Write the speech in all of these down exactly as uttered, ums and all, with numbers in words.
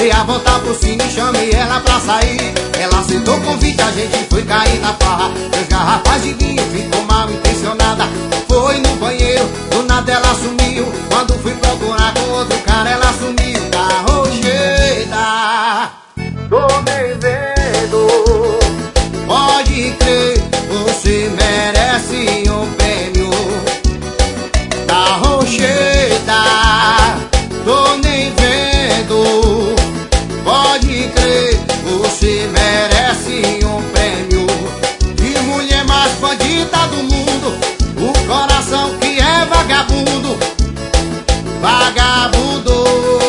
Dei a volta por cima e chamei ela pra sair. Ela aceitou o convite, a gente foi cair na farra. Três garrafas de vinho, ficou mal intencionada. Foi no banheiro, do nada ela sumiu. Quando fui procurar com outro cara, ela sumiu. Tá rocheda, tô devendo. Pode crer, você merece um prêmio. Tá rocheda, tô nem vendo. Pode crer, você merece um prêmio. De mulher mais bandida do mundo, o coração que é vagabundo. Vagabundo.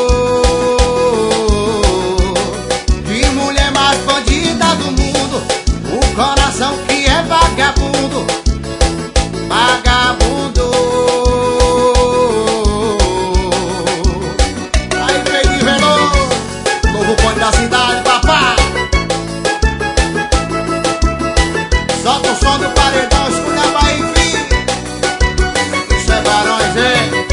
De mulher mais bandida do mundo, o coração que é vagabundo. Vagabundo. Aí, Fredinho Veloso, novo ponto da cidade, papá. Solta o som do paredão, escuta a Bahia, filho. Isso é Barões, hein?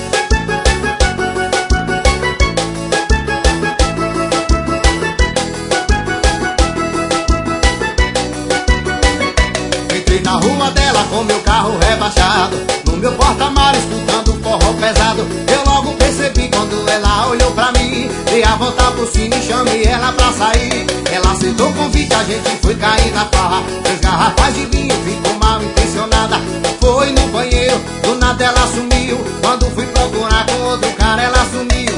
Entrei na rua dela com meu carro rebaixado, no meu porta-malas escutando forró pesado. Eu logo percebi quando ela olhou pra mim. Dei a volta por cima e chamei ela pra sair. Ela aceitou o convite, a gente foi cair na farra. Três garrafas de vinho, ficou mal intencionada. Foi no banheiro, do nada ela sumiu. Quando fui procurar com outro cara, ela sumiu.